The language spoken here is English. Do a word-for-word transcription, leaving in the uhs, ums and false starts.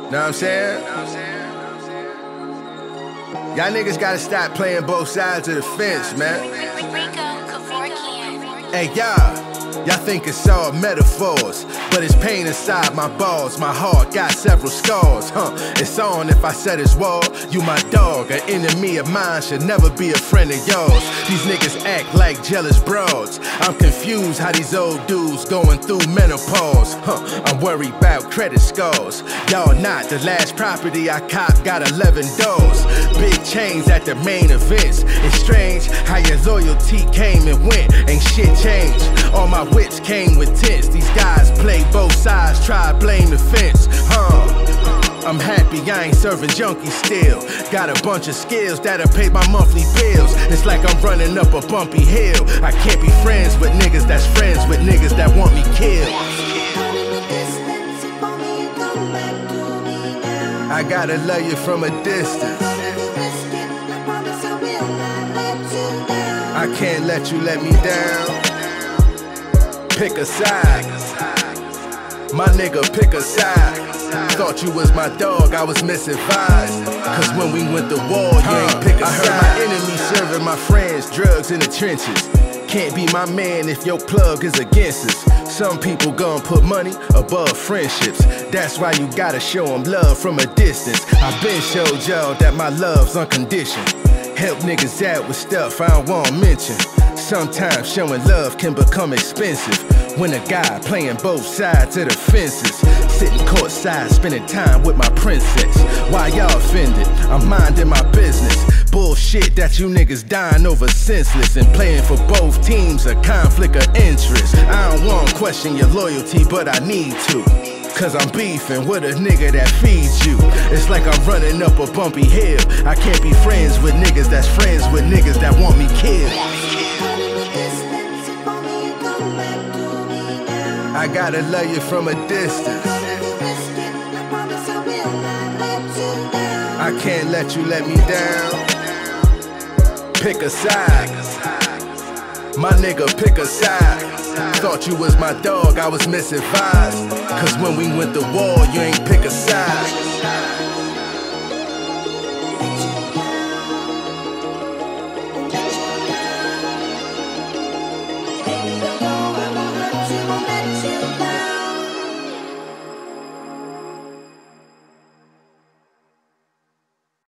Know what I'm saying? Y'all niggas gotta stop playing both sides of the fence, man. Hey, y'all, y'all think it's all metaphors, but it's pain inside my balls. My heart got several scars, huh? It's on if I set his wall. You my dog, an enemy of mine should never be a friend of yours. These niggas act like jealous broads. I'm confused how these old dudes going through menopause, huh? I'm worried about credit scores. Y'all not. The last property I copped got eleven doors. Big chains at the main events. It's strange how your loyalty came and went. Ain't shit changed. All my wits came with tents. These guys play both sides, try to blame the fence, huh? I'm happy I ain't serving junkies still. Got a bunch of skills that'll pay my monthly bills. It's like I'm running up a bumpy hill. I can't be friends with niggas that's friends with niggas that want me killed. I gotta love you from a distance. I can't let you let me down. Pick a side. My nigga, pick a side. Thought you was my dog, I was misadvised. Cause when we went to war, you ain't pick a side. I heard my enemies serving my friends drugs in the trenches. Can't be my man if your plug is against us. Some people gon' put money above friendships. That's why you gotta show them love from a distance. I've been showed y'all that my love's unconditioned. Help niggas out with stuff I don't wanna mention. Sometimes showing love can become expensive when a guy playing both sides of the fences. Sitting courtside, spending time with my princess. Why y'all offended? I'm minding my business. Bullshit that you niggas dying over senseless. And playing for both teams a conflict of interest. I don't wanna question your loyalty, but I need to. Cause I'm beefing with a nigga that feeds you. It's like I'm running up a bumpy hill. I can't be friends with niggas that's friends with niggas that want me killed. I gotta love you from a distance. I can't let you let me down. Pick a side. My nigga, pick a side. Thought you was my dog, I was misadvised. Cause when we went to war, you ain't pick a side.